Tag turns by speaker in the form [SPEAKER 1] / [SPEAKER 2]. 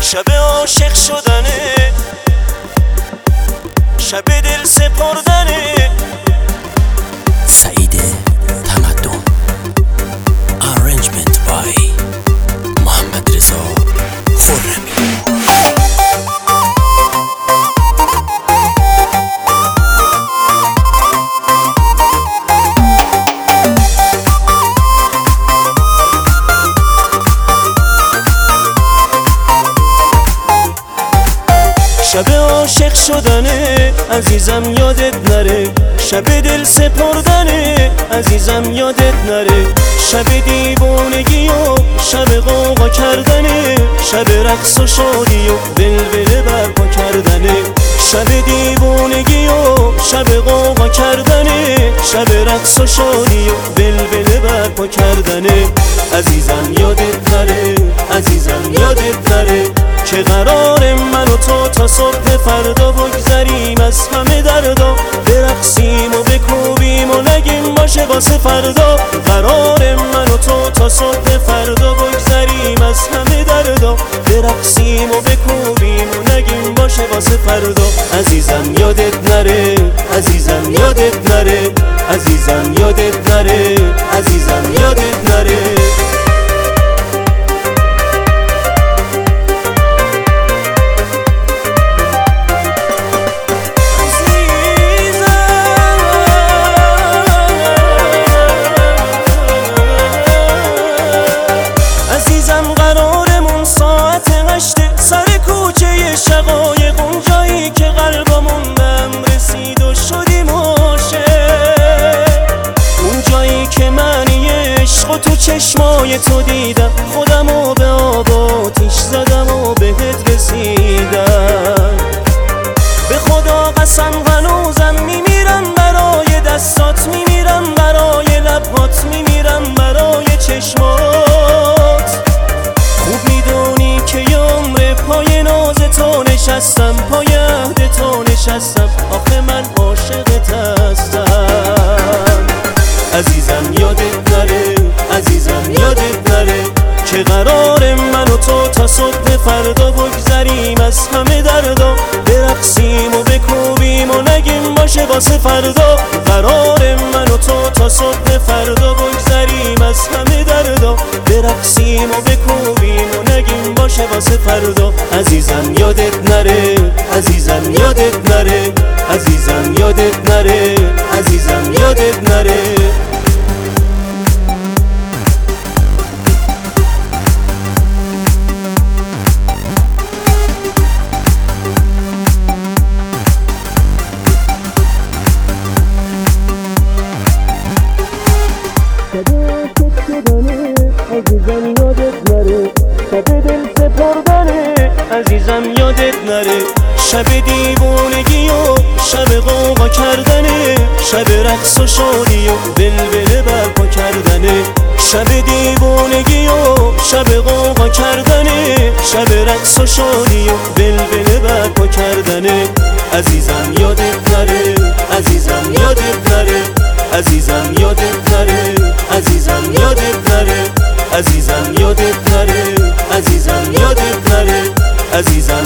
[SPEAKER 1] شب عاشق شدنه، شب دل سپردنه.
[SPEAKER 2] سعید تمدن Arrangement by محمد رضا خرمی.
[SPEAKER 1] شب عاشق شدنه عزیزم یادت نره، شب دل سپردنه عزیزم یادت نره. شب دیوانگی و شب غوغا کردنه، شب رقص و شادی و ولوله برپا کردنه. شب دیوانگی و شب غوغا کردنه، شب رقص و شادی و ولوله برپا کردنه. عزیزم یادت نره، عزیزم یادت نره که قرار من و تو تا صبح فردا بگذریم از همه دردا، برقصیم و بکوبیم و نگیم باشه واسه فردا. قرار من و تو تا صبح فردا بگذریم از همه دردا، برقصیم و بکوبیم و نگیم باشه واسه فردا. عزیزم یادت نره، عزیزم یادت نره، عزیزم یادت نره، عزیزم یادت نره. سر کوچه شقایق اونجایی که قلبمون بهم رسید و شدیم عاشق، اونجایی که من یه عشق و تو چشمای تو دیدم، خودمو به آب آتیش زدم و بهت رسیدم. به خدا قسم هنوزم میمیرم برای دستات، میمیرم برای لبهات، میمیرم برای چشمات. خوب میدونی که یه عمر پای ناز تو نشستم، پای عهد تو نشستم، آخه من عاشقت هستم. عزیزم یادت نره، عزیزم یادت نره که قرار من و تو تا صبح فردا بگذریم از همه دردا، برقصیم و بکوبیم و نگیم باشه واسه فردا. قرار من و تو تا صبح فردا بگذریم از همه دردا، برقصیم و بکوبیم و نگیم باشه واسه فردا. عزیزم یادت نره، عزیزم یادت نره، عزیزم یادت نره، عزیزم یادت نره. عزیزم یادت نره، شب دل سپردنه عزیزم یادت نره. شب دیوانگی و شب غوغا کردنه، شب رقص و شادی و ولوله برپا کردنه. شب دیوانگی و شب غوغا کردنه، شب رقص و شادی و ولوله برپا کردنه. عزیزم یادت نره، عزیزم یادت نره، عزیزم یادت نره، عزیزم یادت نره، عزیزم یادت نره، عزیزم یادت نره، عزیزم